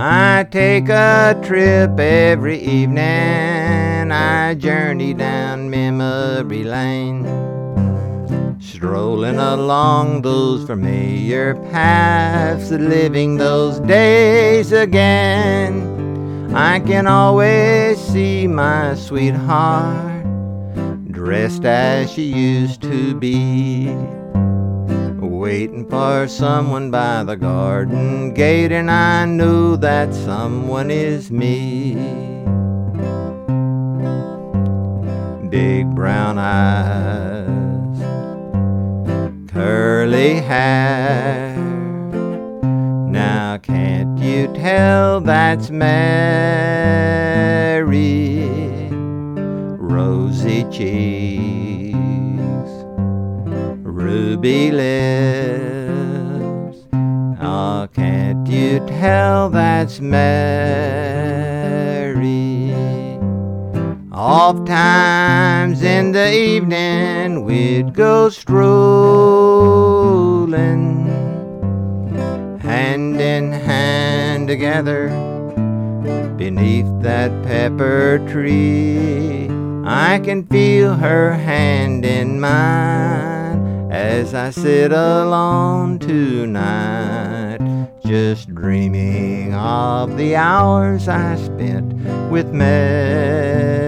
I take a trip every evening, I journey down memory lane, strolling along those familiar paths, living those days again. I can always see my sweetheart, dressed as she used to be, waiting for someone by the garden gate, and I know that someone is me. Big brown eyes, curly hair, now can't you tell that's Mary? Rosy cheeks, ruby lips, oh, can't you tell that's Mary? Oft times in the evening we'd go strolling, hand in hand together beneath that pepper tree. I can feel her hand in mine as I sit alone tonight, just dreaming of the hours I spent with Mary.